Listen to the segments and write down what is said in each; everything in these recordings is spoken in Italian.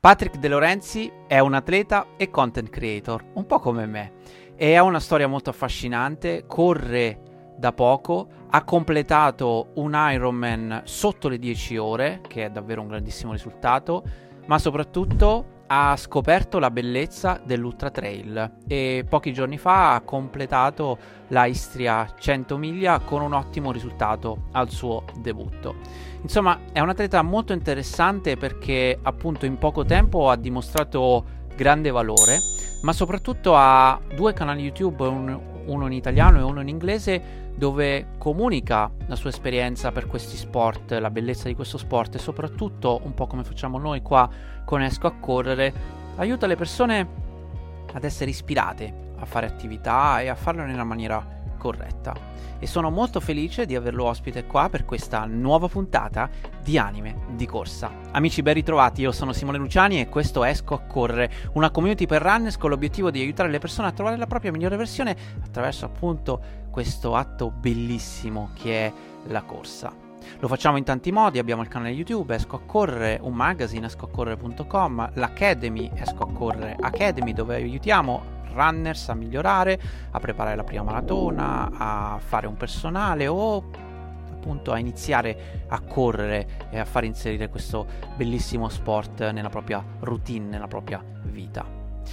Patrick De Lorenzi è un atleta e content creator, un po' come me, e ha una storia molto affascinante, corre da poco, ha completato un Ironman sotto le 10 ore, che è davvero un grandissimo risultato, ma soprattutto ha scoperto la bellezza dell'ultra trail e pochi giorni fa ha completato la Istria 100 miglia con un ottimo risultato al suo debutto. Insomma, è un atleta molto interessante perché appunto in poco tempo ha dimostrato grande valore, ma soprattutto ha 2 canali YouTube, uno in italiano e uno in inglese, dove comunica la sua esperienza per questi sport, la bellezza di questo sport e soprattutto, un po' come facciamo noi qua con Esco a Correre, aiuta le persone ad essere ispirate a fare attività e a farlo nella maniera corretta. E sono molto felice di averlo ospite qua per questa nuova puntata di Anime di Corsa. Amici, ben ritrovati, io sono Simone Luciani e questo è Esco a Correre, una community per runners con l'obiettivo di aiutare le persone a trovare la propria migliore versione attraverso appunto questo atto bellissimo che è la corsa. Lo facciamo in tanti modi, abbiamo il canale YouTube Esco a Correre, un magazine escoacorrere.com, l'Academy Esco a Correre Academy, dove aiutiamo runners a migliorare, a preparare la prima maratona, a fare un personale o appunto a iniziare a correre e a far inserire questo bellissimo sport nella propria routine, nella propria vita.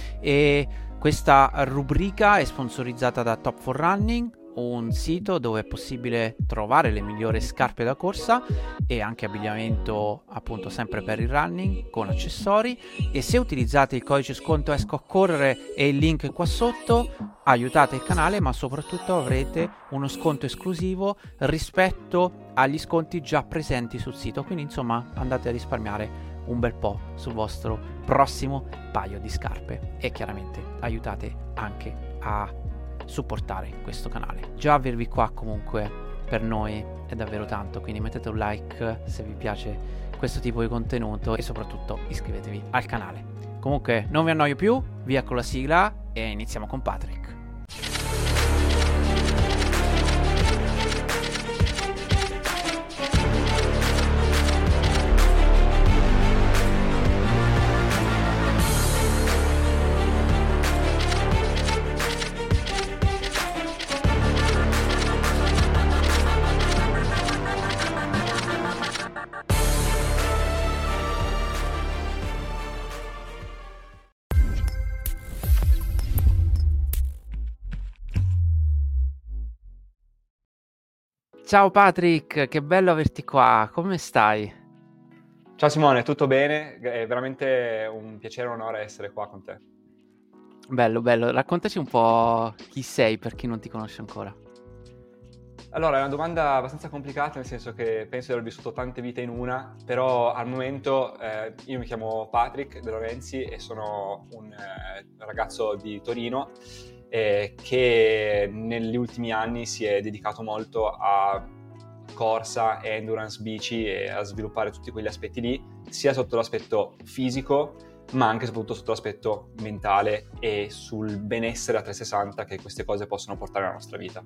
E questa rubrica è sponsorizzata da Top 4 Running, un sito dove è possibile trovare le migliori scarpe da corsa e anche abbigliamento appunto sempre per il running con accessori, e se utilizzate il codice sconto Esco a Correre e il link qua sotto aiutate il canale, ma soprattutto avrete uno sconto esclusivo rispetto agli sconti già presenti sul sito, quindi insomma andate a risparmiare un bel po' sul vostro prossimo paio di scarpe e chiaramente aiutate anche a supportare questo canale. Già avervi qua comunque per noi è davvero tanto, quindi mettete un like se vi piace questo tipo di contenuto e soprattutto iscrivetevi al canale. Comunque non vi annoio più, via con la sigla e iniziamo con Patrick. Ciao Patrick, che bello averti qua, come stai? Ciao Simone, tutto bene? È veramente un piacere e un onore essere qua con te. Bello, raccontaci un po' chi sei per chi non ti conosce ancora. Allora, è una domanda abbastanza complicata, nel senso che penso di aver vissuto tante vite in una, però al momento io mi chiamo Patrick De Lorenzi e sono un ragazzo di Torino che negli ultimi anni si è dedicato molto a corsa, endurance, bici e a sviluppare tutti quegli aspetti lì, sia sotto l'aspetto fisico, ma anche e soprattutto sotto l'aspetto mentale e sul benessere a 360 che queste cose possono portare alla nostra vita.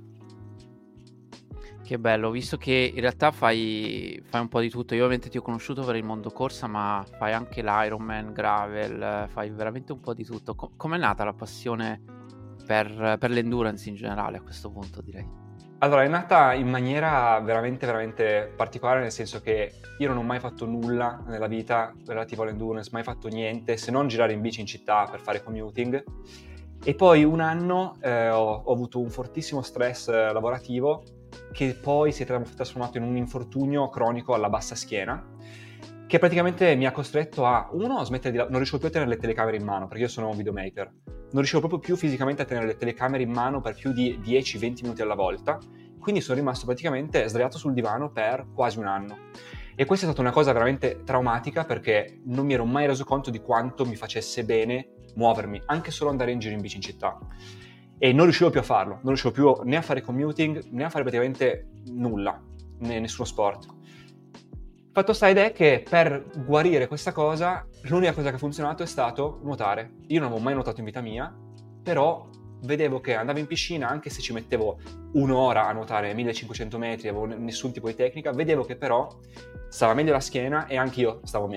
Che bello, visto che in realtà fai un po' di tutto. Io ovviamente ti ho conosciuto per il mondo corsa, ma fai anche l'Ironman, gravel, fai veramente un po' di tutto. Com'è nata la passione per l'endurance in generale a questo punto, direi? Allora, è nata in maniera veramente, veramente particolare, nel senso che io non ho mai fatto nulla nella vita relativo all'endurance, mai fatto niente, se non girare in bici in città per fare commuting. E poi un anno ho avuto un fortissimo stress lavorativo che poi si è trasformato in un infortunio cronico alla bassa schiena, che praticamente mi ha costretto a, uno, smettere non riuscivo più a tenere le telecamere in mano, perché io sono un videomaker, non riuscivo proprio più fisicamente a tenere le telecamere in mano per più di 10-20 minuti alla volta, quindi sono rimasto praticamente sdraiato sul divano per quasi un anno. E questa è stata una cosa veramente traumatica, perché non mi ero mai reso conto di quanto mi facesse bene muovermi, anche solo andare in giro in bici in città. E non riuscivo più a farlo, non riuscivo più né a fare commuting, né a fare praticamente nulla, nessuno sport. Fatto sta ed è che per guarire questa cosa, l'unica cosa che ha funzionato è stato nuotare. Io non avevo mai nuotato in vita mia, però vedevo che andavo in piscina, anche se ci mettevo un'ora a nuotare 1500 metri, avevo nessun tipo di tecnica, vedevo che però stava meglio la schiena e anche io stavo meglio.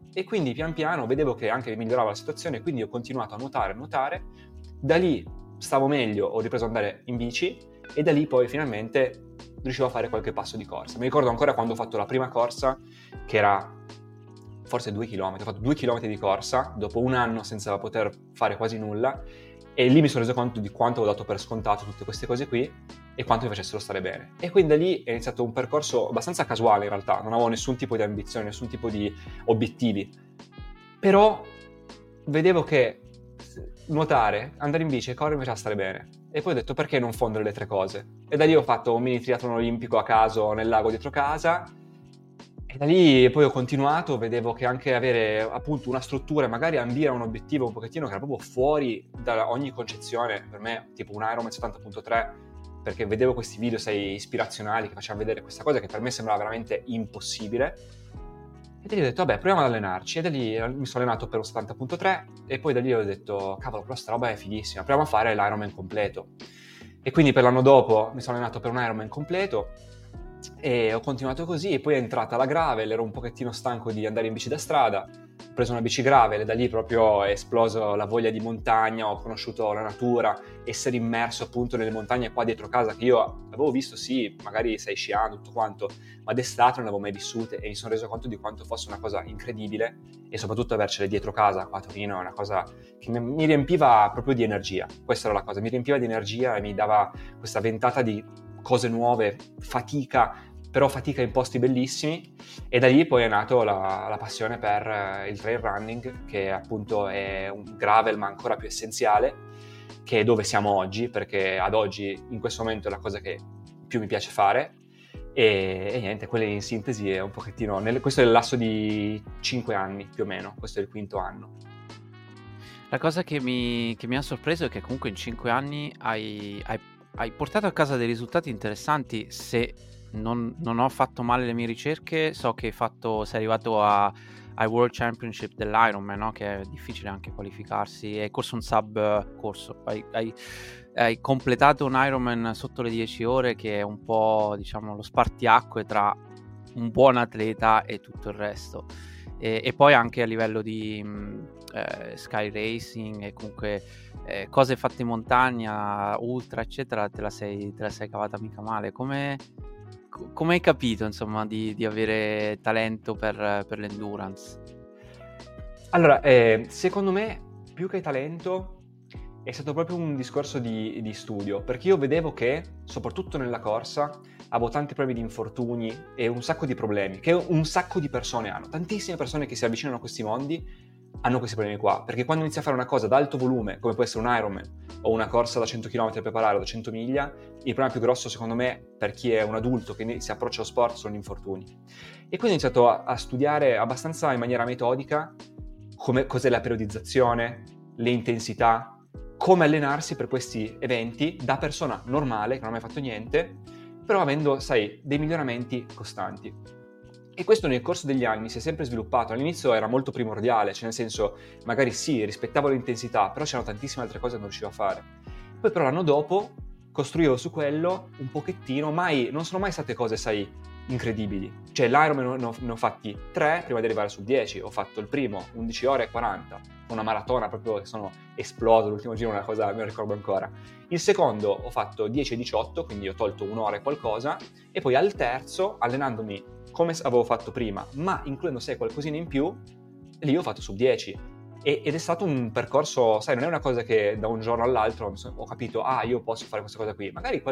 E quindi pian piano vedevo che anche migliorava la situazione, quindi ho continuato a nuotare. Da lì stavo meglio, ho ripreso ad andare in bici e da lì poi finalmente riuscivo a fare qualche passo di corsa. Mi ricordo ancora quando ho fatto la prima corsa, che era forse 2 chilometri. Ho fatto 2 chilometri di corsa dopo un anno senza poter fare quasi nulla, e lì mi sono reso conto di quanto avevo dato per scontato tutte queste cose qui e quanto mi facessero stare bene. E quindi da lì è iniziato un percorso abbastanza casuale in realtà, non avevo nessun tipo di ambizione, nessun tipo di obiettivi, però vedevo che nuotare, andare in bici e correre mi faceva stare bene. E poi ho detto, perché non fondere le tre cose? E da lì ho fatto un mini triathlon olimpico a caso nel lago dietro casa, e da lì poi ho continuato, vedevo che anche avere appunto una struttura e magari ambire a un obiettivo un pochettino che era proprio fuori da ogni concezione, per me tipo un Ironman 70.3, perché vedevo questi video, sai, ispirazionali che facevano vedere questa cosa che per me sembrava veramente impossibile. E da lì ho detto, vabbè, proviamo ad allenarci. E da lì mi sono allenato per un 70.3 e poi da lì ho detto, cavolo, però sta roba è fighissima, proviamo a fare l'Ironman completo. E quindi per l'anno dopo mi sono allenato per un Ironman completo e ho continuato così, e poi è entrata la gravel, ero un pochettino stanco di andare in bici da strada, ho preso una bici gravel e da lì proprio è esploso la voglia di montagna, ho conosciuto la natura, essere immerso appunto nelle montagne qua dietro casa, che io avevo visto, sì, magari stai sciando, tutto quanto, ma d'estate non l'avevo mai vissute e mi sono reso conto di quanto fosse una cosa incredibile, e soprattutto avercele dietro casa qua a Torino è una cosa che mi riempiva proprio di energia. Questa era la cosa, mi riempiva di energia e mi dava questa ventata di cose nuove, fatica in posti bellissimi. E da lì poi è nato la passione per il trail running, che appunto è un gravel ma ancora più essenziale, che è dove siamo oggi, perché ad oggi in questo momento è la cosa che più mi piace fare. E niente, quella in sintesi è un pochettino questo è il lasso di 5 anni più o meno, questo è il quinto anno. La cosa che mi ha sorpreso è che comunque in 5 anni hai portato a casa dei risultati interessanti. Se non ho fatto male le mie ricerche, so che sei arrivato ai World Championship dell'Ironman, no? Che è difficile anche qualificarsi. Hai corso un corso, hai completato un Ironman sotto le 10 ore, che è un po', diciamo, lo spartiacque tra un buon atleta e tutto il resto. E poi anche a livello di sky racing e comunque cose fatte in montagna, ultra eccetera, te la sei cavata mica male. Come hai capito, insomma, di avere talento per l'endurance? Allora, secondo me più che talento è stato proprio un discorso di studio, perché io vedevo che, soprattutto nella corsa, avevo tanti problemi di infortuni e un sacco di problemi, che un sacco di persone hanno. Tantissime persone che si avvicinano a questi mondi hanno questi problemi qua, perché quando inizi a fare una cosa ad alto volume, come può essere un Ironman, o una corsa da 100 km da preparare, da 100 miglia, il problema più grosso, secondo me, per chi è un adulto che si approccia allo sport, sono gli infortuni. E quindi ho iniziato a studiare abbastanza in maniera metodica cos'è la periodizzazione, le intensità, come allenarsi per questi eventi da persona normale, che non ha mai fatto niente, però avendo, sai, dei miglioramenti costanti. E questo nel corso degli anni si è sempre sviluppato. All'inizio era molto primordiale, cioè nel senso, magari sì, rispettavo l'intensità, però c'erano tantissime altre cose che non riuscivo a fare. Poi però l'anno dopo costruivo su quello un pochettino, non sono mai state cose, sai, incredibili. Cioè l'Ironman ne ho fatti 3 prima di arrivare sul 10, ho fatto il primo 11 ore e 40, una maratona proprio che sono esploso, l'ultimo giro una cosa me lo ricordo ancora. Il secondo ho fatto 10 e 18, quindi ho tolto un'ora e qualcosa, e poi al terzo, allenandomi come avevo fatto prima, ma includendo se qualcosina in più, lì ho fatto sub 10. Ed è stato un percorso, sai, non è una cosa che da un giorno all'altro ho capito, io posso fare questa cosa qui. Magari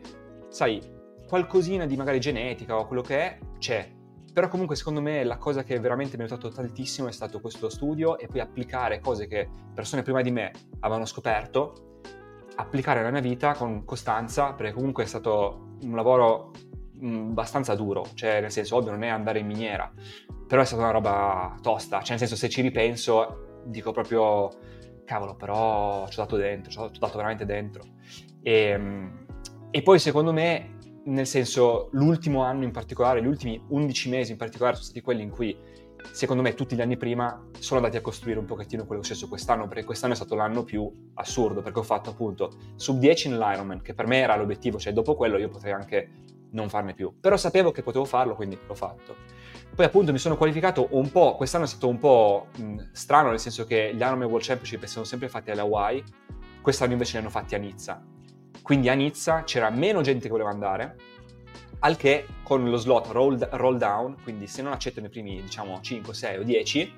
qualcosina di magari genetica o quello che è, c'è. Però comunque secondo me la cosa che veramente mi ha aiutato tantissimo è stato questo studio, e poi applicare cose che persone prima di me avevano scoperto, applicare nella mia vita con costanza, perché comunque è stato un lavoro abbastanza duro, cioè nel senso, ovvio non è andare in miniera, però è stata una roba tosta, cioè nel senso, se ci ripenso dico proprio cavolo, però ci ho dato veramente dentro. E poi secondo me, nel senso, l'ultimo anno in particolare, gli ultimi 11 mesi in particolare sono stati quelli in cui secondo me tutti gli anni prima sono andati a costruire un pochettino quello che è successo quest'anno, perché quest'anno è stato l'anno più assurdo, perché ho fatto appunto sub 10 nell'Ironman, che per me era l'obiettivo, cioè dopo quello io potrei anche non farne più, però sapevo che potevo farlo, quindi l'ho fatto. Poi appunto mi sono qualificato un po', quest'anno è stato un po' strano, nel senso che gli Ironman World Championship sono sempre fatti alle Hawaii, quest'anno invece li hanno fatti a Nizza. Quindi a Nizza c'era meno gente che voleva andare, al che con lo slot roll down, quindi se non accettano i primi, diciamo, 5, 6 o 10,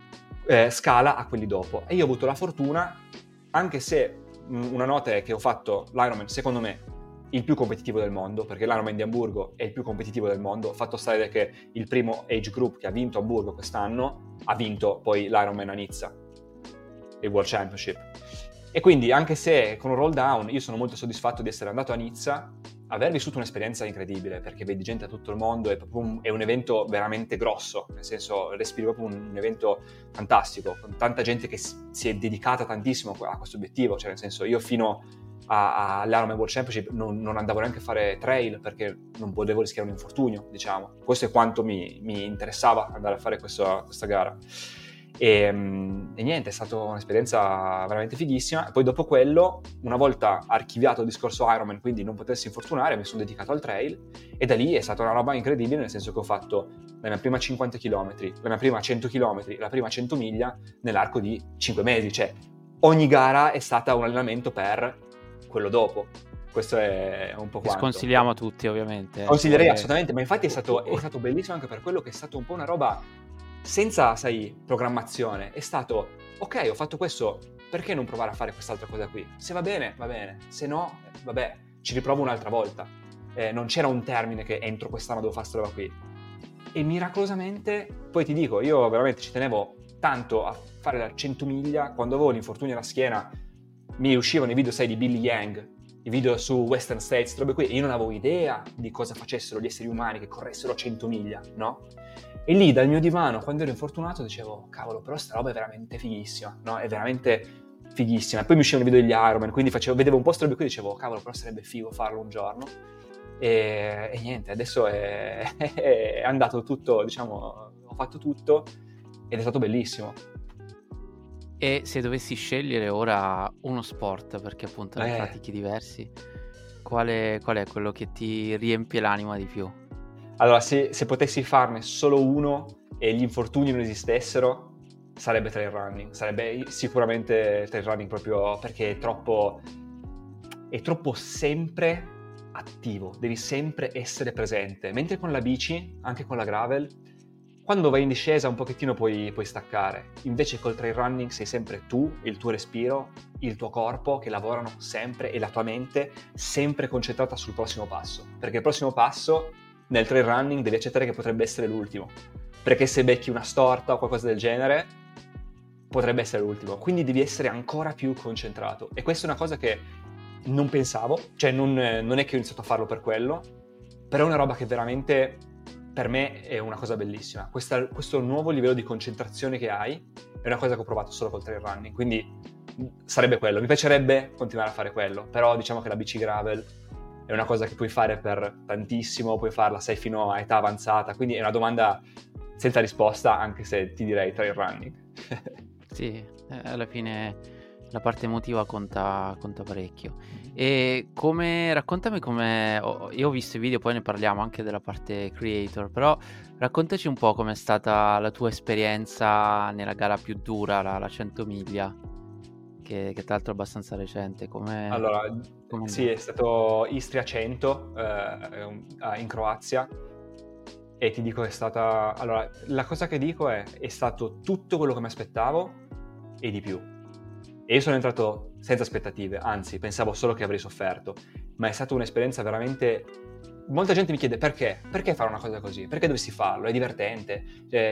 scala a quelli dopo. E io ho avuto la fortuna, anche se una nota è che ho fatto l'Ironman, secondo me, il più competitivo del mondo, perché l'Ironman di Amburgo è il più competitivo del mondo, fatto stare che il primo age group che ha vinto Amburgo quest'anno ha vinto poi l'Ironman a Nizza, il World Championship. E quindi anche se con un roll down io sono molto soddisfatto di essere andato a Nizza, aver vissuto un'esperienza incredibile, perché vedi gente da tutto il mondo, è un evento veramente grosso, nel senso respiri proprio un evento fantastico, con tanta gente che si è dedicata tantissimo a questo obiettivo, cioè nel senso io fino all'Ironman World Championship non andavo neanche a fare trail perché non volevo rischiare un infortunio, diciamo. Questo è quanto mi interessava andare a fare questa gara. E niente, è stata un'esperienza veramente fighissima. E poi dopo quello, una volta archiviato il discorso Ironman, quindi non potessi infortunare, mi sono dedicato al trail e da lì è stata una roba incredibile, nel senso che ho fatto la mia prima 50 km, la mia prima 100 km, la prima 100 miglia nell'arco di 5 mesi, cioè ogni gara è stata un allenamento per quello dopo. Questo è un po' quanto. Sconsigliamo a tutti, ovviamente. Consiglierei assolutamente, ma infatti è stato bellissimo anche per quello che è stato un po' una roba senza, sai, programmazione. È stato, ok, ho fatto questo, perché non provare a fare quest'altra cosa qui? Se va bene, se no, vabbè, ci riprovo un'altra volta. Non c'era un termine che entro quest'anno devo fare questa roba qui. E miracolosamente, poi ti dico, io veramente ci tenevo tanto a fare la 100 miglia, quando avevo l'infortunio alla schiena, mi uscivano i video, sai, di Billy Yang, i video su Western States, robe qui, e io non avevo idea di cosa facessero gli esseri umani che corressero 100 miglia, no? E lì dal mio divano, quando ero infortunato, dicevo, cavolo, però sta roba è veramente fighissima, no? È veramente fighissima. E poi mi uscivano i video degli Ironman, quindi vedevo un po' sta roba qui e dicevo, cavolo, però sarebbe figo farlo un giorno. E niente, adesso è andato tutto, diciamo, ho fatto tutto ed è stato bellissimo. E se dovessi scegliere ora uno sport, perché appunto ne pratichi diversi, qual è quello che ti riempie l'anima di più? Allora, se potessi farne solo uno e gli infortuni non esistessero, sarebbe trail running. Sarebbe sicuramente trail running proprio perché è troppo sempre attivo, devi sempre essere presente. Mentre con la bici, anche con la gravel, quando vai in discesa un pochettino puoi staccare. Invece col trail running sei sempre tu, il tuo respiro, il tuo corpo che lavorano sempre e la tua mente sempre concentrata sul prossimo passo. Perché il prossimo passo nel trail running devi accettare che potrebbe essere l'ultimo. Perché se becchi una storta o qualcosa del genere, potrebbe essere l'ultimo. Quindi devi essere ancora più concentrato. E questa è una cosa che non pensavo, cioè non è che ho iniziato a farlo per quello, però è una roba che veramente per me è una cosa bellissima. Questo nuovo livello di concentrazione che hai è una cosa che ho provato solo col trail running, quindi sarebbe quello. Mi piacerebbe continuare a fare quello, però diciamo che la bici gravel è una cosa che puoi fare per tantissimo, puoi farla, sai, fino a età avanzata, quindi è una domanda senza risposta, anche se ti direi trail running. Sì, alla fine la parte emotiva conta parecchio. E raccontami come, io ho visto i video, poi ne parliamo anche della parte creator, però raccontaci un po' com'è stata la tua esperienza nella gara più dura, la 100 miglia, che tra l'altro è abbastanza recente. Allora, sì, è stato Istria 100 in Croazia, e ti dico è stata... Allora, la cosa che dico è stato tutto quello che mi aspettavo e di più. E io sono entrato senza aspettative, anzi, pensavo solo che avrei sofferto, ma è stata un'esperienza veramente... Molta gente mi chiede perché fare una cosa così? Perché dovresti farlo? È divertente?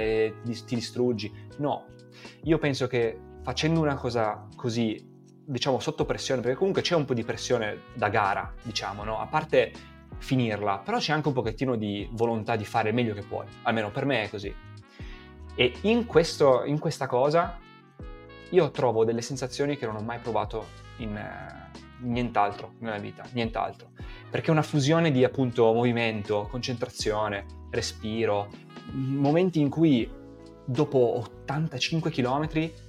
Ti distruggi? No, io penso che facendo una cosa così, diciamo, sotto pressione, perché comunque c'è un po' di pressione da gara, diciamo, no? A parte finirla, però c'è anche un pochettino di volontà di fare il meglio che puoi, almeno per me è così. E in questa cosa io trovo delle sensazioni che non ho mai provato in nient'altro nella vita, nient'altro, perché è una fusione di appunto movimento, concentrazione, respiro, momenti in cui dopo 85 km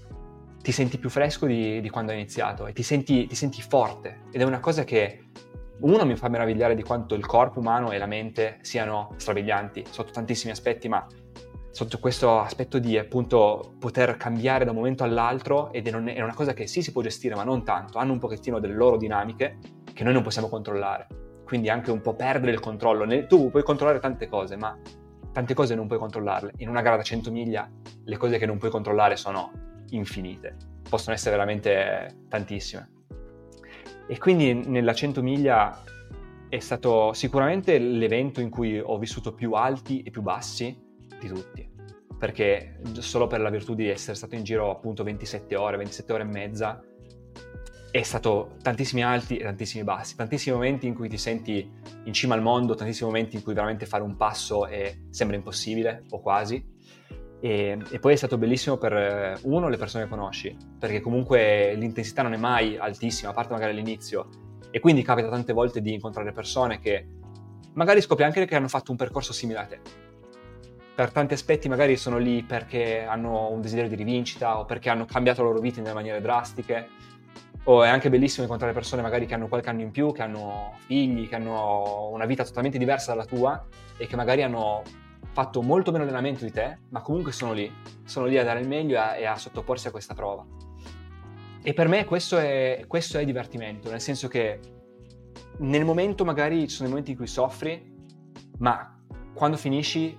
ti senti più fresco di quando hai iniziato e ti senti forte, ed è una cosa che uno mi fa meravigliare di quanto il corpo umano e la mente siano strabilianti sotto tantissimi aspetti, ma sotto questo aspetto di appunto poter cambiare da un momento all'altro, ed è una cosa che sì si può gestire ma non tanto, hanno un pochettino delle loro dinamiche che noi non possiamo controllare, quindi anche un po' perdere il controllo. Tu puoi controllare tante cose, ma tante cose non puoi controllarle. In una gara da 100 miglia le cose che non puoi controllare sono infinite, possono essere veramente tantissime. E quindi nella 100 miglia è stato sicuramente l'evento in cui ho vissuto più alti e più bassi di tutti, perché solo per la virtù di essere stato in giro appunto 27 ore e mezza, è stato tantissimi alti e tantissimi bassi, tantissimi momenti in cui ti senti in cima al mondo, tantissimi momenti in cui veramente fare un passo sembra impossibile o quasi. E poi è stato bellissimo per uno, le persone che conosci, perché comunque l'intensità non è mai altissima, a parte magari all'inizio, e quindi capita tante volte di incontrare persone che magari scopri anche che hanno fatto un percorso simile a te. Per tanti aspetti magari sono lì perché hanno un desiderio di rivincita o perché hanno cambiato la loro vita in delle maniere drastiche, o è anche bellissimo incontrare persone magari che hanno qualche anno in più, che hanno figli, che hanno una vita totalmente diversa dalla tua e che magari hanno fatto molto meno allenamento di te, ma comunque sono lì a dare il meglio e a sottoporsi a questa prova. E per me questo è divertimento, nel senso che nel momento magari ci sono dei momenti in cui soffri, ma quando finisci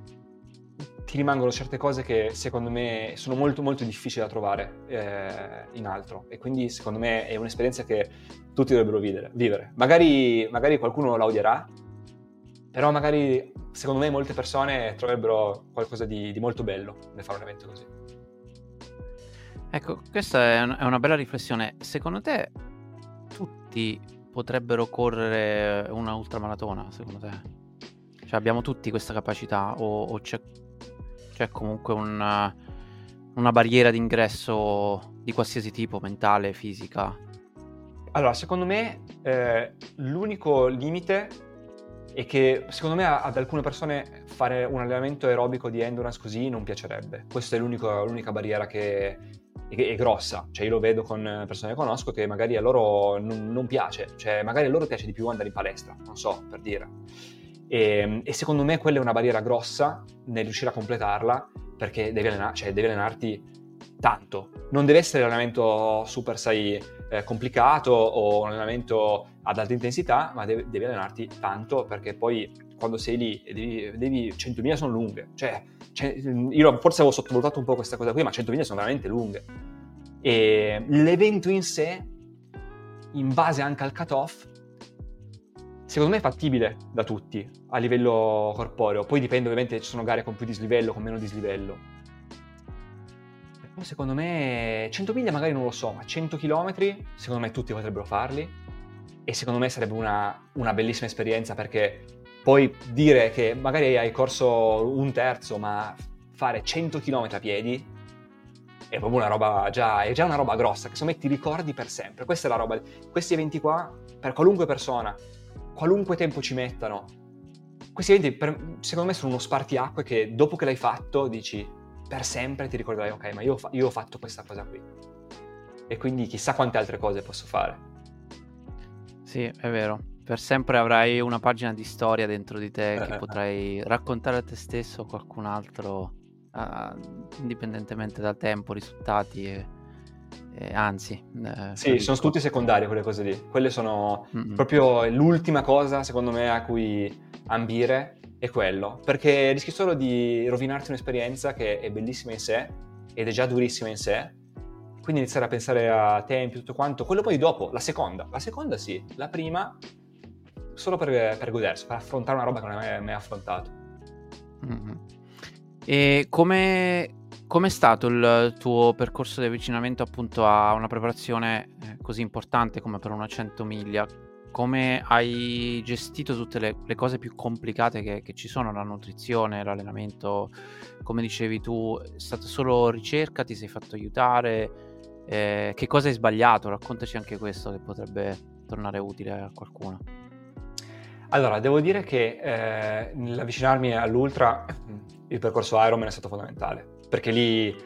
ti rimangono certe cose che secondo me sono molto molto difficili da trovare in altro, e quindi secondo me è un'esperienza che tutti dovrebbero vivere. Magari qualcuno la odierà, però magari secondo me molte persone troverebbero qualcosa di molto bello nel fare un evento così. Ecco, questa è una bella riflessione. Secondo te tutti potrebbero correre una ultramaratona, secondo te? Cioè abbiamo tutti questa capacità o c'è comunque una barriera d'ingresso di qualsiasi tipo, mentale, fisica? Allora, secondo me l'unico limite è che secondo me ad alcune persone fare un allenamento aerobico di endurance così non piacerebbe. Questa è l'unica barriera che è grossa. Cioè io lo vedo con persone che conosco che magari a loro non piace, cioè magari a loro piace di più andare in palestra, non so, per dire. E secondo me quella è una barriera grossa nel riuscire a completarla, perché devi allenarti tanto. Non deve essere allenamento super, complicato o un allenamento ad alta intensità, ma devi allenarti tanto, perché poi quando sei lì devi 100 miglia sono lunghe. Io forse avevo sottovalutato un po' questa cosa qui, ma 100 miglia sono veramente lunghe. E l'evento in sé, in base anche al cut-off, secondo me è fattibile da tutti a livello corporeo. Poi dipende, ovviamente ci sono gare con più dislivello, con meno dislivello. Però secondo me 100 miglia magari non lo so, ma 100 km secondo me tutti potrebbero farli, e secondo me sarebbe una bellissima esperienza, perché poi dire che magari hai corso un terzo, ma fare 100 km a piedi è proprio una roba, è già una roba grossa, che secondo me ti ricordi per sempre. Questa è la roba, questi eventi qua, per qualunque persona, qualunque tempo ci mettano, questi eventi secondo me sono uno spartiacque che dopo che l'hai fatto dici per sempre, ti ricorderai, ok, ma io ho fatto questa cosa qui, e quindi chissà quante altre cose posso fare. Sì, è vero. Per sempre avrai una pagina di storia dentro di te che potrai raccontare a te stesso o a qualcun altro, indipendentemente dal tempo, risultati e anzi. Sì, sono tutti secondari quelle cose lì. Quelle sono proprio l'ultima cosa, secondo me, a cui ambire è quello. Perché rischi solo di rovinarti un'esperienza che è bellissima in sé ed è già durissima in sé. Quindi iniziare a pensare a tempi, tutto quanto. Quello poi dopo, la seconda sì. La prima, solo per godersi, per affrontare una roba che non hai mai affrontato. Mm-hmm. E come è stato il tuo percorso di avvicinamento appunto a una preparazione così importante come per una 100 miglia? Come hai gestito tutte le cose più complicate che ci sono, la nutrizione, l'allenamento? Come dicevi tu, è stata solo ricerca, ti sei fatto aiutare? Che cosa hai sbagliato? Raccontaci anche questo, che potrebbe tornare utile a qualcuno. Allora, devo dire che nell'avvicinarmi all'ultra il percorso Ironman è stato fondamentale, perché lì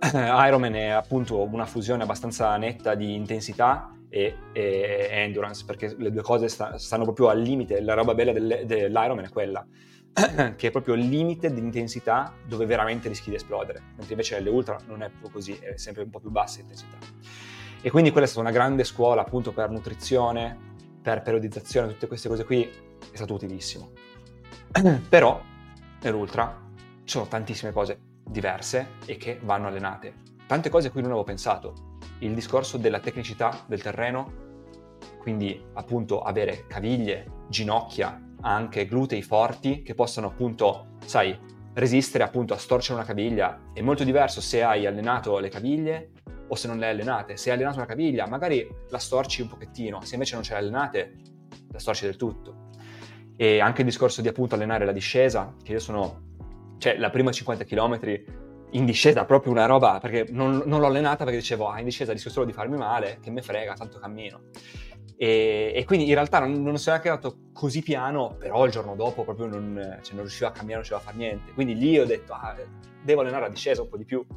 Ironman è appunto una fusione abbastanza netta di intensità e endurance, perché le due cose stanno proprio al limite. La roba bella dell'Ironman è quella, che è proprio il limite di intensità dove veramente rischi di esplodere, mentre invece le ultra non è proprio così, è sempre un po' più bassa intensità. E quindi quella è stata una grande scuola appunto per nutrizione, per periodizzazione, tutte queste cose qui, è stato utilissimo. Però nell'ultra ci sono tantissime cose diverse e che vanno allenate, tante cose a cui non avevo pensato. Il discorso della tecnicità del terreno, quindi appunto avere caviglie, ginocchia, anche glutei forti che possano appunto, sai, resistere appunto a storcere una caviglia. È molto diverso se hai allenato le caviglie o se non le hai allenate. Se hai allenato una caviglia magari la storci un pochettino, se invece non ce le hai allenate la storci del tutto. E anche il discorso di appunto allenare la discesa, che io cioè la prima 50 km in discesa proprio una roba, perché non l'ho allenata perché dicevo, in discesa rischio solo di farmi male, che me frega, tanto cammino. E quindi in realtà non sono neanche andato così piano, però il giorno dopo proprio non riuscivo a camminare, non riuscivo a fare niente. Quindi lì ho detto, devo allenare la discesa un po' di più.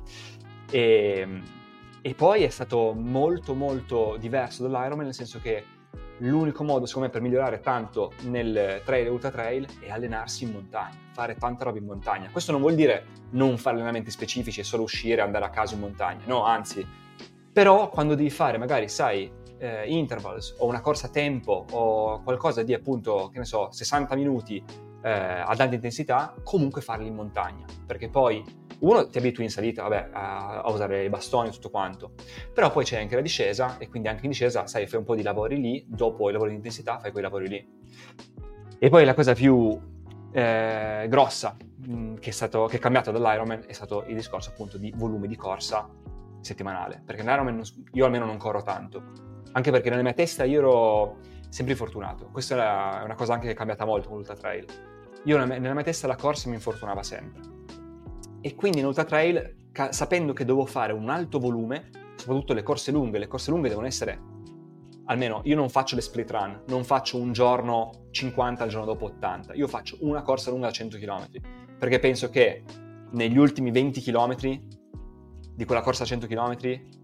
E poi è stato molto molto diverso dall'Ironman, nel senso che l'unico modo secondo me per migliorare tanto nel trail e ultra trail è allenarsi in montagna, fare tanta roba in montagna. Questo non vuol dire non fare allenamenti specifici e solo uscire e andare a caso in montagna, no, anzi. Però quando devi fare magari, sai, intervals o una corsa a tempo o qualcosa di appunto, che ne so, 60 minuti ad alta intensità, comunque farli in montagna, perché poi uno ti abitui in salita, vabbè, a usare i bastoni e tutto quanto, però poi c'è anche la discesa e quindi anche in discesa, sai, fai un po' di lavori lì, dopo i lavori di intensità fai quei lavori lì. E poi la cosa più grossa che è cambiato dall'Ironman è stato il discorso appunto di volume di corsa settimanale, perché nell'Ironman io almeno non corro tanto, anche perché nella mia testa io ero sempre infortunato. Questa è una cosa anche che è cambiata molto con l'Ultra Trail. Io nella mia testa la corsa mi infortunava sempre. E quindi in Ultra Trail, sapendo che dovevo fare un alto volume, soprattutto le corse lunghe devono essere, almeno io non faccio le split run, non faccio un giorno 50, il giorno dopo 80, io faccio una corsa lunga da 100 km, perché penso che negli ultimi 20 km di quella corsa a 100 km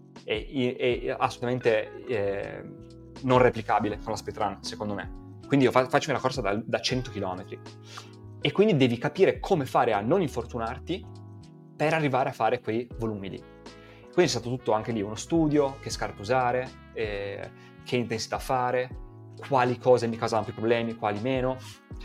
è assolutamente non replicabile con la split run, secondo me. Quindi io faccio una corsa da 100 km e quindi devi capire come fare a non infortunarti per arrivare a fare quei volumi lì. Quindi è stato tutto anche lì uno studio, che scarpe usare, che intensità fare, quali cose mi causavano più problemi, quali meno.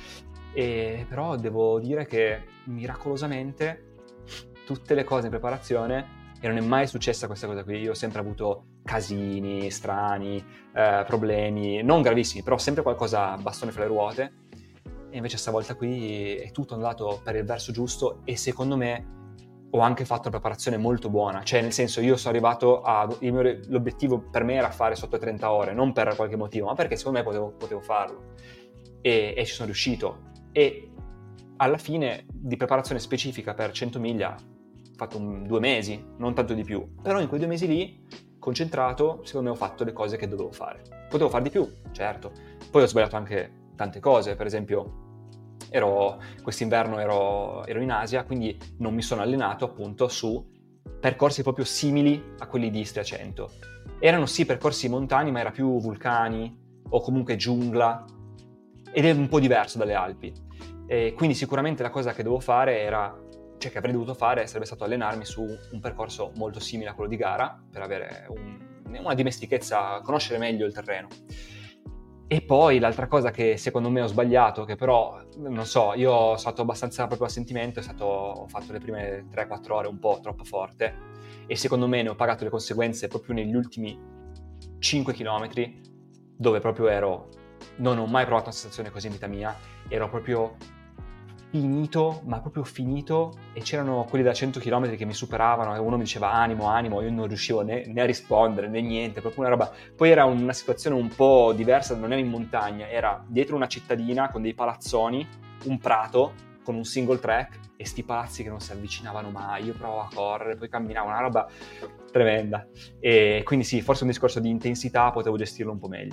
Però devo dire che miracolosamente tutte le cose in preparazione, e non è mai successa questa cosa qui, io ho sempre avuto casini strani, problemi, non gravissimi, però sempre qualcosa bastone fra le ruote, e invece stavolta qui è tutto andato per il verso giusto e secondo me ho anche fatto una preparazione molto buona, cioè nel senso io sono arrivato l'obiettivo per me era fare sotto 30 ore, non per qualche motivo, ma perché secondo me potevo farlo e ci sono riuscito. E alla fine di preparazione specifica per 100 miglia ho fatto 2 mesi, non tanto di più, però in quei 2 mesi lì, concentrato, secondo me ho fatto le cose che dovevo fare. Potevo fare di più, certo, poi ho sbagliato anche tante cose, per esempio quest'inverno ero in Asia, quindi non mi sono allenato appunto su percorsi proprio simili a quelli di Istria 100. Erano sì percorsi montani, ma era più vulcani o comunque giungla ed è un po' diverso dalle Alpi. E quindi sicuramente la cosa che dovevo fare che avrei dovuto fare sarebbe stato allenarmi su un percorso molto simile a quello di gara per avere una dimestichezza, conoscere meglio il terreno. E poi l'altra cosa che secondo me ho sbagliato, che però, non so, io sono stato abbastanza proprio a sentimento, ho fatto le prime 3-4 ore un po' troppo forte e secondo me ne ho pagato le conseguenze proprio negli ultimi 5 km, dove proprio non ho mai provato una sensazione così in vita mia, ero proprio finito, ma proprio finito, e c'erano quelli da 100 km che mi superavano e uno mi diceva animo, io non riuscivo né a rispondere né niente, proprio una roba. Poi era una situazione un po' diversa, non era in montagna, era dietro una cittadina con dei palazzoni, un prato con un single track e sti palazzi che non si avvicinavano mai, io provavo a correre, poi camminavo, una roba tremenda. E quindi sì, forse un discorso di intensità potevo gestirlo un po' meglio.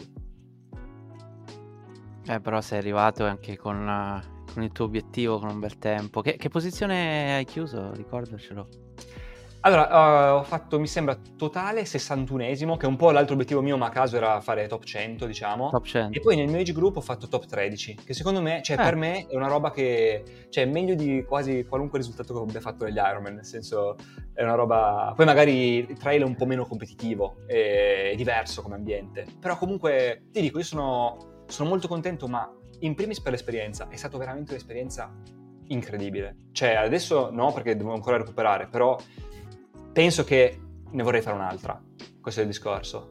Però sei arrivato anche con il tuo obiettivo, con un bel tempo. Che posizione hai chiuso? Ricordacelo. Allora, ho fatto, mi sembra, totale 61esimo, che è un po' l'altro obiettivo mio, ma a caso era fare top 100, diciamo. Top E 100. poi nel mio age group ho fatto top 13, che secondo me, cioè per me è una roba che, cioè, è meglio di quasi qualunque risultato che abbia fatto negli Ironman, nel senso è una roba... Poi magari il trail è un po' meno competitivo, è diverso come ambiente, però comunque ti dico, io sono molto contento, ma in primis per l'esperienza, è stata veramente un'esperienza incredibile. Cioè adesso no, perché devo ancora recuperare, però penso che ne vorrei fare un'altra, questo è il discorso.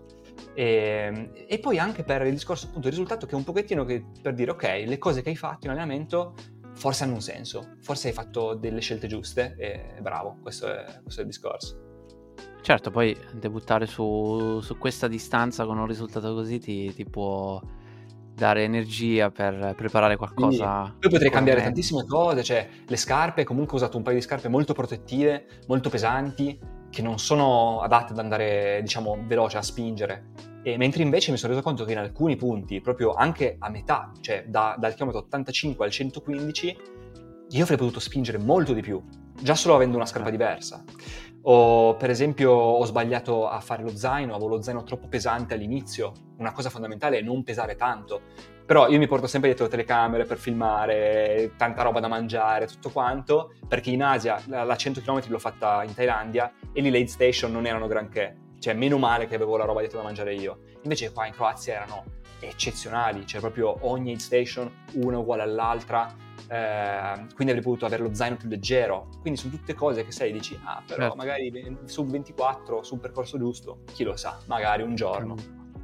E poi anche per il discorso appunto del risultato, che è un pochettino che, per dire ok, le cose che hai fatto in allenamento forse hanno un senso, forse hai fatto delle scelte giuste e bravo, questo è il discorso. Certo, poi debuttare su questa distanza con un risultato così ti può dare energia per preparare qualcosa. Poi potrei cambiare meglio. tantissime cose, cioè le scarpe, comunque ho usato un paio di scarpe molto protettive, molto pesanti, che non sono adatte ad andare, diciamo, veloce, a spingere. E mentre invece mi sono reso conto che in alcuni punti, proprio anche a metà, cioè dal chilometro 85 al 115, io avrei potuto spingere molto di più, già solo avendo una scarpa diversa. O per esempio ho sbagliato a fare lo zaino, avevo lo zaino troppo pesante all'inizio. Una cosa fondamentale è non pesare tanto. Però io mi porto sempre dietro le telecamere per filmare, tanta roba da mangiare, tutto quanto, perché in Asia la 100 km l'ho fatta in Thailandia e lì le aid station non erano granché. Cioè, meno male che avevo la roba dietro da mangiare io. Invece qua in Croazia erano eccezionali, cioè proprio ogni aid station, una uguale all'altra, quindi avrei potuto avere lo zaino più leggero. Quindi sono tutte cose che sai, dici, però Certo. magari su 24, sul percorso giusto, chi lo sa, magari un giorno.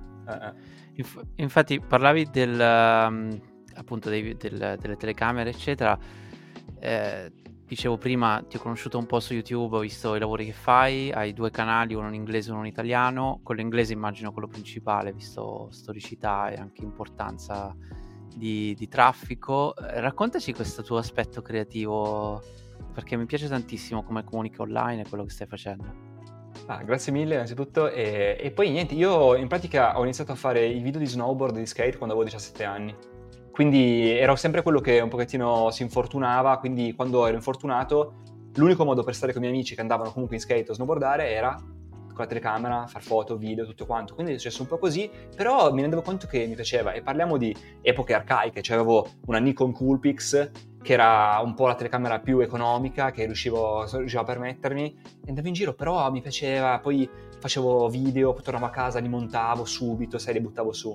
Infatti parlavi appunto delle telecamere eccetera. Dicevo prima, ti ho conosciuto un po' su YouTube, ho visto i lavori che fai, hai 2 canali, uno in inglese e uno in italiano. Con l'inglese immagino quello principale, visto storicità e anche importanza di traffico. Raccontaci questo tuo aspetto creativo, perché mi piace tantissimo come comunichi online e quello che stai facendo. Grazie mille innanzitutto e poi niente, io in pratica ho iniziato a fare i video di snowboard e di skate quando avevo 17 anni, quindi ero sempre quello che un pochettino si infortunava, quindi quando ero infortunato l'unico modo per stare con i miei amici che andavano comunque in skate o snowboardare era con la telecamera, far foto, video, tutto quanto, quindi è successo un po' così, però mi rendevo conto che mi piaceva. E parliamo di epoche arcaiche, cioè avevo una Nikon Coolpix che era un po' la telecamera più economica che riuscivo a permettermi, e andavo in giro, però mi piaceva, poi facevo video, poi tornavo a casa, li montavo subito, sai, li buttavo su.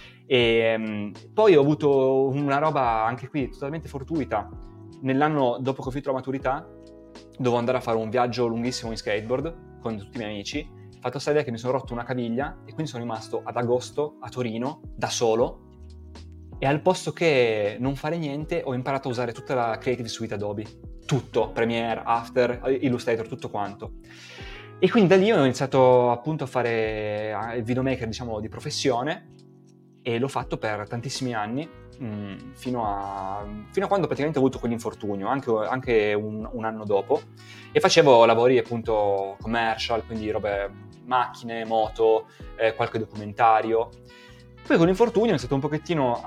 E poi ho avuto una roba anche qui totalmente fortuita. Nell'anno dopo che ho finito la maturità dovevo andare a fare un viaggio lunghissimo in skateboard con tutti i miei amici. Fatto sta idea che mi sono rotto una caviglia e quindi sono rimasto ad agosto a Torino da solo, e al posto che non fare niente ho imparato a usare tutta la Creative Suite Adobe, tutto, Premiere, After, Illustrator, tutto quanto. E quindi da lì ho iniziato appunto a fare il videomaker, diciamo, di professione, e l'ho fatto per tantissimi anni, fino a quando praticamente ho avuto quell'infortunio, anche un anno dopo, e facevo lavori appunto commercial, quindi robe, macchine, moto, qualche documentario. Poi con l'infortunio ho iniziato un pochettino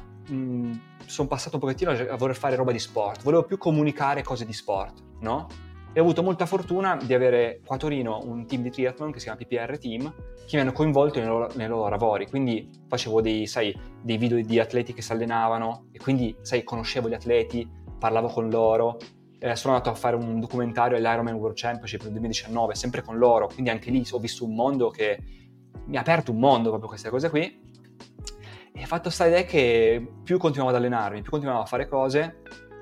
sono passato un pochettino a voler fare roba di sport, volevo più comunicare cose di sport, no? E ho avuto molta fortuna di avere qua a Torino un team di triathlon che si chiama PPR Team, che mi hanno coinvolto nei loro lavori, quindi facevo dei video di atleti che si allenavano, e quindi, conoscevo gli atleti, parlavo con loro. Sono andato a fare un documentario all'Ironman World Championship nel 2019, sempre con loro, quindi anche lì ho visto un mondo che mi ha aperto un mondo, proprio queste cose qui. E fatto sta idea che più continuavo ad allenarmi, più continuavo a fare cose,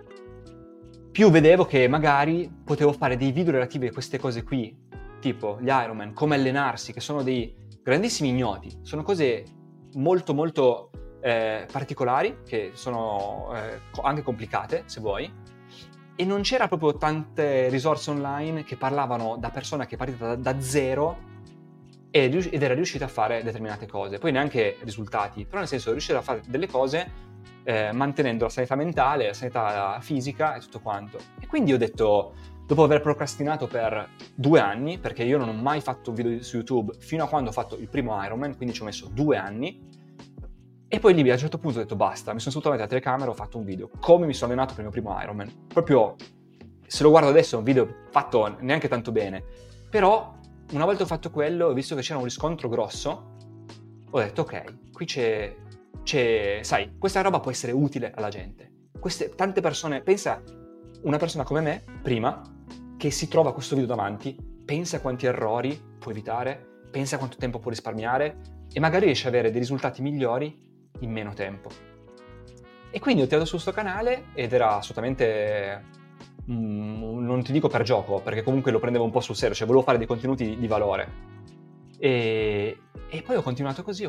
più vedevo che magari potevo fare dei video relativi a queste cose qui, tipo gli Ironman, come allenarsi, che sono dei grandissimi ignoti, sono cose molto molto particolari, che sono anche complicate, se vuoi, e non c'era proprio tante risorse online che parlavano da persona che è partita da zero ed era riuscita a fare determinate cose, poi neanche risultati, però nel senso è riuscita a fare delle cose mantenendo la sanità mentale, la sanità fisica e tutto quanto. E quindi ho detto, dopo aver procrastinato per 2 anni, perché io non ho mai fatto video su YouTube fino a quando ho fatto il primo Ironman, quindi ci ho messo 2 anni, e poi lì a un certo punto ho detto basta, mi sono seduto davanti alla telecamera, ho fatto un video, come mi sono allenato per il mio primo Ironman. Proprio, se lo guardo adesso è un video fatto neanche tanto bene, Però una volta ho fatto quello, ho visto che c'era un riscontro grosso, ho detto ok, qui c'è sai, questa roba può essere utile alla gente. Tante persone, pensa una persona come me, prima, che si trova questo video davanti, pensa quanti errori può evitare, pensa quanto tempo può risparmiare e magari riesce ad avere dei risultati migliori in meno tempo. E quindi ho tirato su sto canale ed era assolutamente, non ti dico per gioco, perché comunque lo prendevo un po' sul serio, cioè volevo fare dei contenuti di valore. E poi ho continuato così,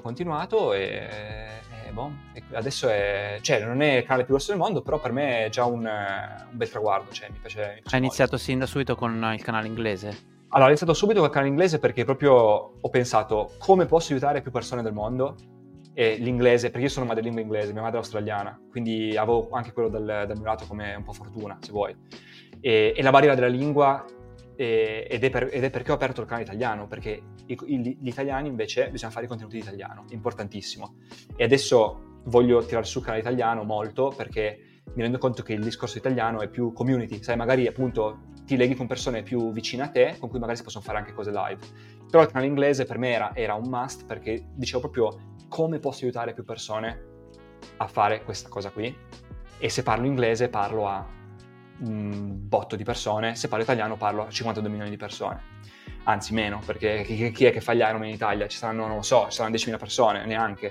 e adesso cioè non è il canale più grosso del mondo, però per me è già un bel traguardo, cioè mi piace Hai iniziato molto. sin da subito con il canale inglese? Allora, ho iniziato subito col canale inglese perché proprio ho pensato come posso aiutare più persone del mondo e l'inglese, perché io sono madrelingua inglese, mia madre è australiana, quindi avevo anche quello dal mio lato come un po' fortuna, se vuoi. E la barriera della lingua, ed è perché ho aperto il canale italiano, perché gli italiani invece bisogna fare i contenuti in italiano, importantissimo. E adesso voglio tirare sul canale italiano molto perché mi rendo conto che il discorso italiano è più community, sai, magari appunto ti leghi con persone più vicine a te, con cui magari si possono fare anche cose live. Però il canale inglese per me era un must, perché dicevo proprio come posso aiutare più persone a fare questa cosa qui. E se parlo inglese parlo a un botto di persone, se parlo italiano parlo a 52 milioni di persone. Anzi meno, perché chi è che fa gli Ironman in Italia? Ci saranno, non lo so, ci saranno 10.000 persone, neanche.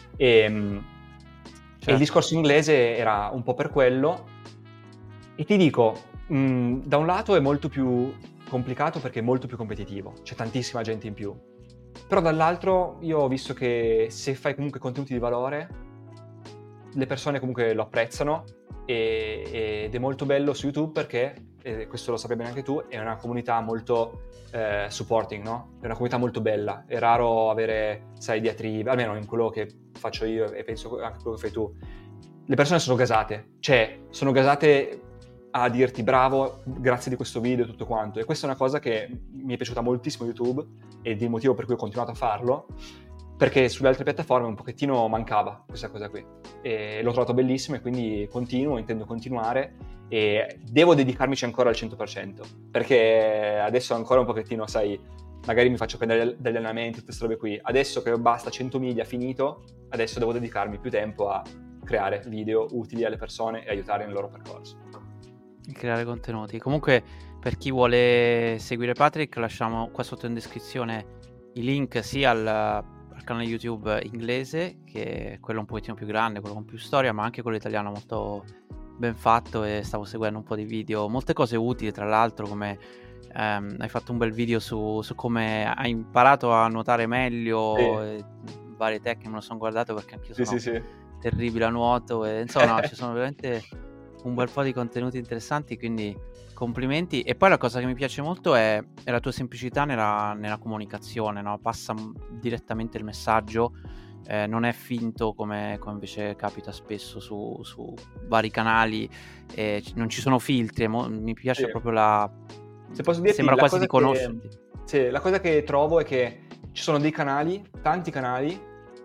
E il discorso inglese era un po' per quello. E ti dico, da un lato è molto più complicato perché è molto più competitivo, c'è tantissima gente in più. Però dall'altro io ho visto che se fai comunque contenuti di valore, le persone comunque lo apprezzano ed è molto bello su YouTube perché, questo lo saprai bene anche tu, è una comunità molto supporting, no? È una comunità molto bella, è raro avere, sai, diatribe, almeno in quello che faccio io e penso anche quello che fai tu. Le persone sono gasate, cioè sono gasate a dirti bravo, grazie di questo video e tutto quanto, e questa è una cosa che mi è piaciuta moltissimo YouTube ed è il motivo per cui ho continuato a farlo, perché sulle altre piattaforme un pochettino mancava questa cosa qui e l'ho trovato bellissimo e quindi intendo continuare e devo dedicarmici ancora al 100%, perché adesso ancora un pochettino, sai, magari mi faccio prendere degli allenamenti, tutte queste robe qui, adesso che basta 100 miglia finito, adesso devo dedicarmi più tempo a creare video utili alle persone e aiutare nel loro percorso. Creare contenuti. Comunque, per chi vuole seguire Patrick, lasciamo qua sotto in descrizione i link sia al canale YouTube inglese, che è quello un pochettino più grande, quello con più storia, ma anche quello italiano molto ben fatto, e stavo seguendo un po' di video, molte cose utili tra l'altro, come hai fatto un bel video su come hai imparato a nuotare meglio, e varie tecniche, me lo sono guardato perché anch'io sono terribile a nuoto, e insomma no, ci sono veramente un bel po' di contenuti interessanti, quindi complimenti. E poi la cosa che mi piace molto è la tua semplicità nella comunicazione, no? Passa direttamente il messaggio, non è finto come invece capita spesso su vari canali, non ci sono filtri, mi piace proprio se posso dirti, sembra quasi di conoscerti. La cosa che trovo è che ci sono dei canali, tanti canali,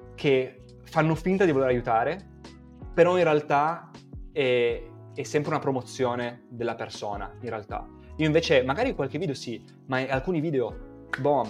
che fanno finta di voler aiutare, però in realtà è sempre una promozione della persona, in realtà. Io invece, magari qualche video sì, ma alcuni video,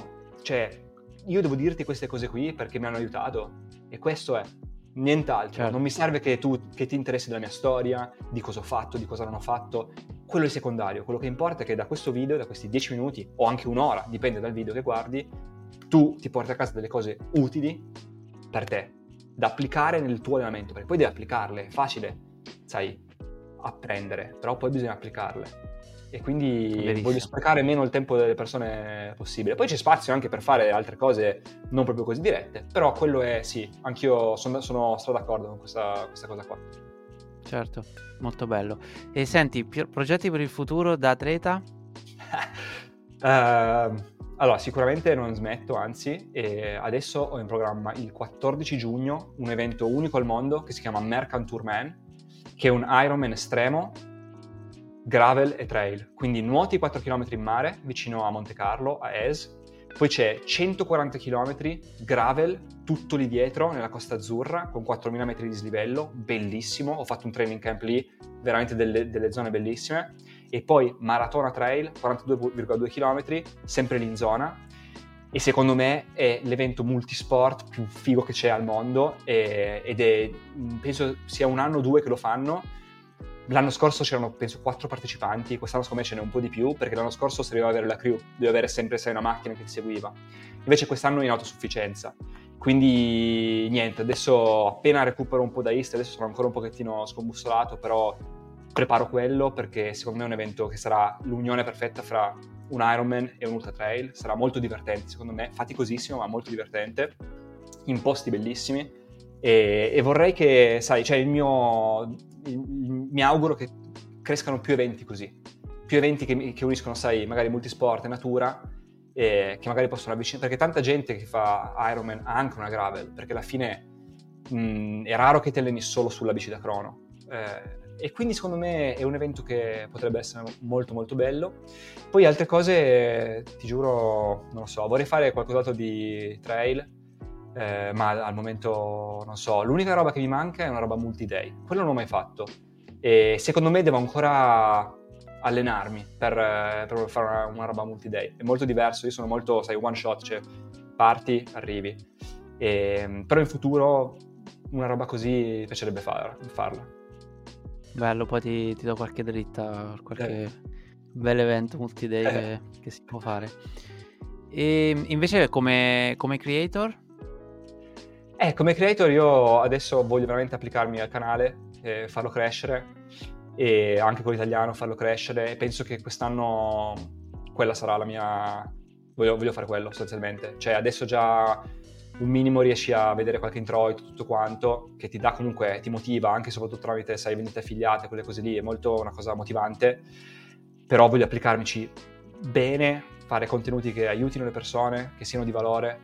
cioè, io devo dirti queste cose qui perché mi hanno aiutato, e questo è nient'altro. Certo. Non mi serve che ti interessi della mia storia, di cosa ho fatto, di cosa non ho fatto, quello è secondario. Quello che importa è che da questo video, da questi 10 minuti, o anche un'ora, dipende dal video che guardi, tu ti porti a casa delle cose utili per te, da applicare nel tuo allenamento, perché poi devi applicarle, è facile, sai, apprendere, però poi bisogna applicarle, e quindi voglio sprecare meno il tempo delle persone possibile. Poi c'è spazio anche per fare altre cose non proprio così dirette, però quello è, sì, anch'io sono d'accordo con questa cosa qua. Certo, molto bello. E senti, progetti per il futuro da atleta? Allora, sicuramente non smetto, anzi, adesso ho in programma il 14 giugno un evento unico al mondo che si chiama Mercantour-Man, che è un Ironman estremo, gravel e trail, quindi nuoti 4 km in mare vicino a Monte Carlo, a Es, poi c'è 140 km gravel, tutto lì dietro nella Costa Azzurra con 4.000 metri di dislivello, bellissimo, ho fatto un training camp lì, veramente delle zone bellissime, e poi Maratona Trail, 42,2 km, sempre lì in zona. E secondo me è l'evento multisport più figo che c'è al mondo ed è, penso sia un anno o due che lo fanno. L'anno scorso c'erano penso 4 partecipanti, quest'anno secondo me ce n'è un po' di più, perché l'anno scorso serviva avere la crew, dovevi avere sempre una macchina che ti seguiva. Invece quest'anno è in autosufficienza. Quindi niente, adesso appena recupero un po' da Ist, adesso sono ancora un pochettino scombussolato, però preparo quello perché secondo me è un evento che sarà l'unione perfetta fra un Ironman e un Ultra Trail. Sarà molto divertente, secondo me, faticosissimo ma molto divertente, in posti bellissimi e vorrei che, sai, cioè mi auguro che crescano più eventi così, più eventi che uniscono, sai, magari multisport e natura, che magari possono avvicinare, perché tanta gente che fa Ironman ha anche una gravel, perché alla fine è raro che ti alleni solo sulla bici da crono, e quindi secondo me è un evento che potrebbe essere molto molto bello. Poi altre cose, ti giuro, non lo so, vorrei fare qualcos'altro di trail, ma al momento non so, l'unica roba che mi manca è una roba multi-day, quello non l'ho mai fatto e secondo me devo ancora allenarmi per fare una roba multi-day, è molto diverso, io sono molto, sai, one shot, cioè parti, arrivi, però in futuro una roba così mi piacerebbe farla. Bello, poi ti do qualche dritta, qualche bel evento multi-day che si può fare. E invece come creator? Come creator io adesso voglio veramente applicarmi al canale, farlo crescere e anche con l'italiano farlo crescere e penso che quest'anno quella sarà la mia... Voglio fare quello sostanzialmente, cioè adesso già un minimo riesci a vedere qualche introito, tutto quanto, che ti dà comunque, ti motiva, anche e soprattutto tramite, sai, vendite affiliate, quelle cose lì, è molto una cosa motivante, però voglio applicarmici bene, fare contenuti che aiutino le persone, che siano di valore,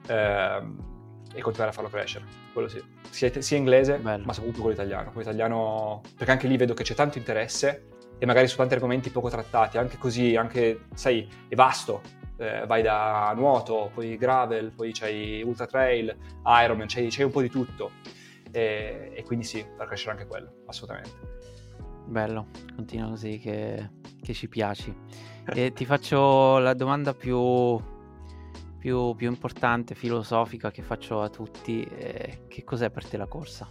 e continuare a farlo crescere, quello sì. Sia inglese, Bello. ma soprattutto con l'italiano, perché anche lì vedo che c'è tanto interesse, e magari su tanti argomenti poco trattati, anche così, anche, sai, è vasto. Vai da nuoto, poi gravel, poi c'hai ultra trail, Ironman, c'hai un po' di tutto e quindi sì, per crescere anche quello, assolutamente. Bello, continua così che ci piaci. E ti faccio la domanda più importante, filosofica, che faccio a tutti. Che cos'è per te la corsa?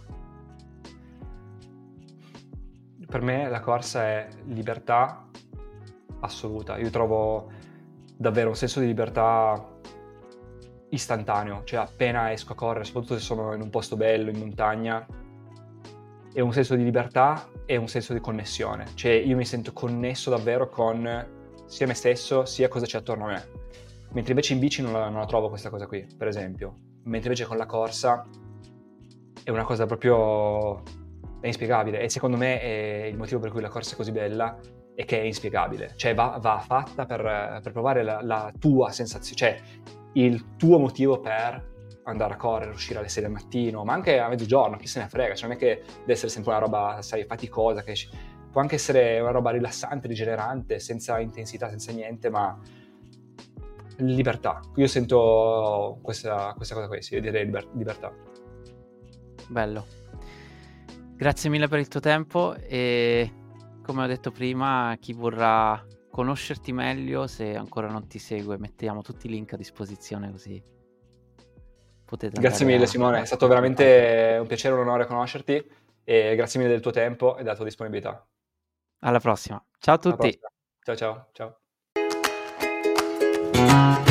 Per me la corsa è libertà assoluta. Io trovo davvero un senso di libertà istantaneo, cioè appena esco a correre, soprattutto se sono in un posto bello, in montagna, è un senso di libertà e un senso di connessione, cioè io mi sento connesso davvero con sia me stesso sia cosa c'è attorno a me, mentre invece in bici non la trovo questa cosa qui, per esempio, mentre invece con la corsa è una cosa proprio è inspiegabile e secondo me è il motivo per cui la corsa è così bella è che è inspiegabile, cioè va fatta per provare la tua sensazione, cioè il tuo motivo per andare a correre, uscire alle 6 del mattino, ma anche a mezzogiorno, chi se ne frega, cioè non è che deve essere sempre una roba, sai, faticosa, può anche essere una roba rilassante, rigenerante, senza intensità, senza niente, ma libertà. Io sento questa cosa qui, sì, io direi libertà. Bello. Grazie mille per il tuo tempo e come ho detto prima, chi vorrà conoscerti meglio, se ancora non ti segue, mettiamo tutti i link a disposizione così potete andare. Grazie mille Simone, è stato veramente un piacere e un onore conoscerti e grazie mille del tuo tempo e della tua disponibilità. Alla prossima. Ciao a tutti. Alla prossima. Ciao ciao.